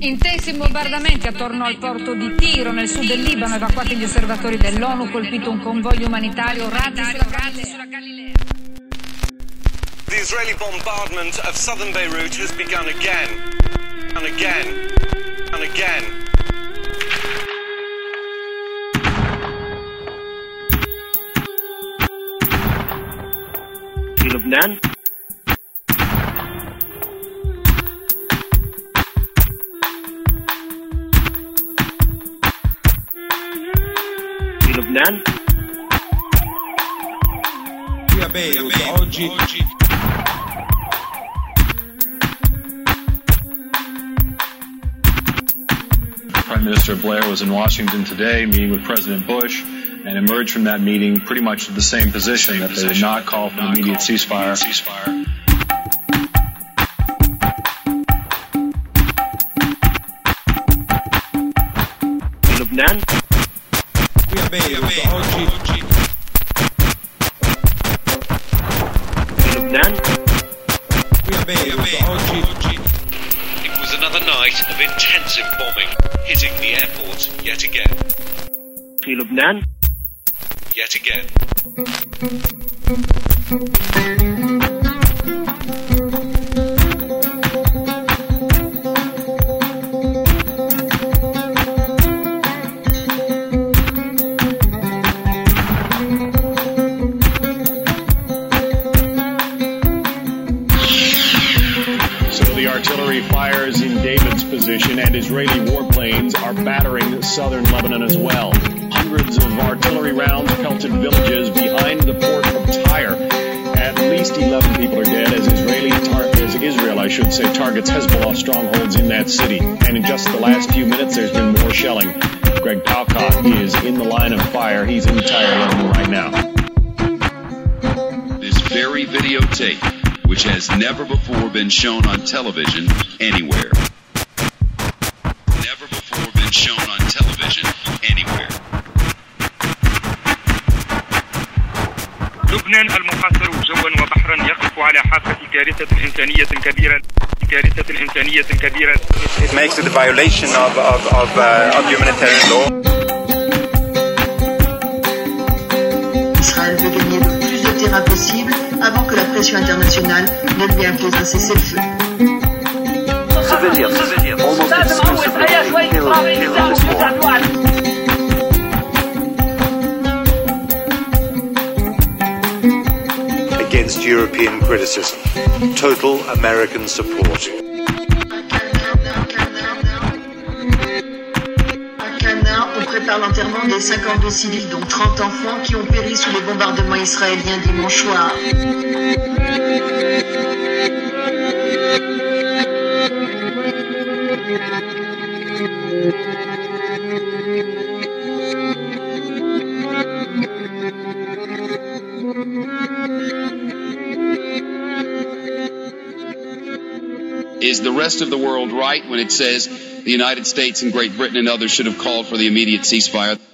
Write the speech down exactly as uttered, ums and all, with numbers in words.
Intensi bombardamenti attorno al porto di Tiro, nel sud del Libano, evacuati gli osservatori dell'ONU, colpito un convoglio umanitario, razzi sulla Galilea. The Israeli bombardment of southern Beirut has begun again, and again, and again. في لبنان في لبنان qui a Beirut oggi Prime Minister Blair was in Washington today meeting with President Bush and emerged from that meeting pretty much with the same position, that they would not call for an immediate ceasefire. في لبنان qui a Beirut oggi في لبنان qui a Beirut oggi It was another night of intensive bombing, hitting the airport yet again, في لبنان yet again. The artillery fires in David's position, and Israeli warplanes are battering southern Lebanon as well. Hundreds of artillery rounds pelted villages behind the port of Tyre. At least eleven people are dead as Israeli tar- as Israel, I should say, targets Hezbollah strongholds in that city. And in just the last few minutes, there's been more shelling. Greg Palcott is in the line of fire. He's in Tyre, Lebanon right now. This very videotape, which has never before been shown on television anywhere. Never before been shown on television anywhere. لبنان المحاصر جوا وبحرا يقف على حافة كارثة إنسانية كبيرة كارثة إنسانية كبيرة. It makes it a violation of of of, uh, of humanitarian law. Israël veut gagner le plus de terrain possible avant que la pression internationale ne lui impose un cessez-le-feu. civilians almost exclusively killed in this war. Against European criticism. Total American support. À Cana, on prépare l'enterrement des cinquante-deux civils, dont trente enfants, qui ont péri sous les bombardements israéliens dimanche soir. Is the rest of the world right when it says the United States and Great Britain and others should have called for the immediate ceasefire?